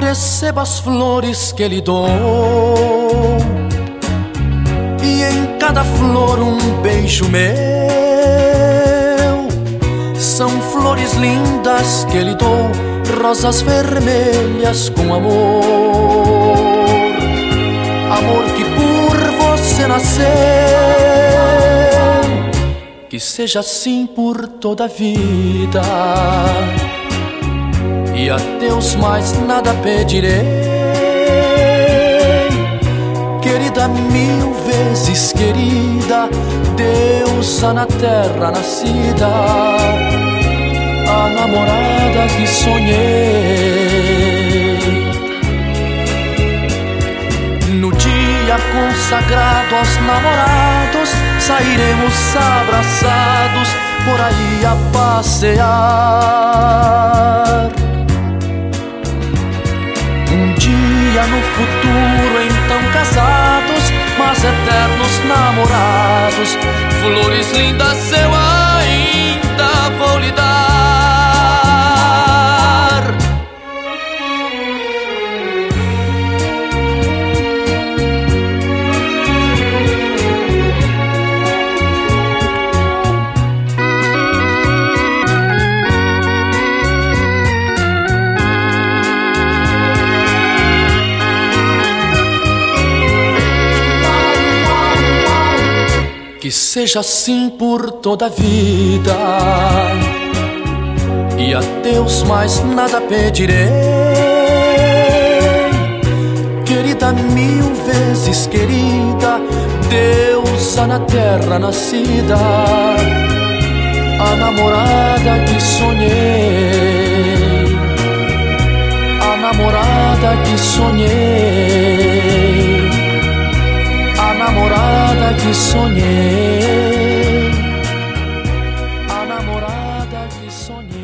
receba as flores que lhe dou, e em cada flor um beijo meu. São flores lindas que lhe dou, rosas vermelhas com amor. Amor que por você nasceu, que seja assim por toda a vida. E a Deus mais nada pedirei, querida, mil vezes querida, deusa na terra nascida, a namorada que sonhei. No dia consagrado aos namorados, sairemos abraçados por aí a passear. Um dia no futuro, então casados, mas eternos namorados, flores lindas eu ainda vou lhe dar. Que seja assim por toda a vida, e a Deus mais nada pedirei, querida, mil vezes querida, deusa na terra nascida, a namorada que sonhei, a namorada que sonhei, a namorada que sonhei, a namorada que sonhei.